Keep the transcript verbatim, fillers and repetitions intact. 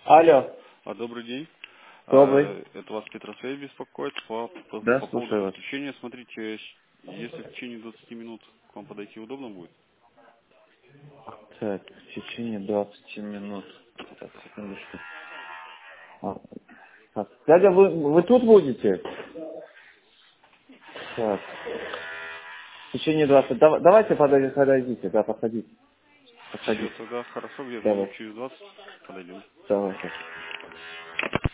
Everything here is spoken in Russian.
Алло, А, добрый день. добрый. А, Это вас Петросвязь беспокоит по, по, Да, по поводу слушаю вас. подключения. Смотрите, если в течение двадцати минут к вам подойти удобно будет. Так, в течение двадцати минут. Так, секундочку. А, так. Дядя, вы, вы тут будете? Так, в течение двадцати. Дав- давайте подойдите, подойдите, да, подходите. Все, Подходите. тогда хорошо, где-то минут Давай, через двадцать подойдем. давайте.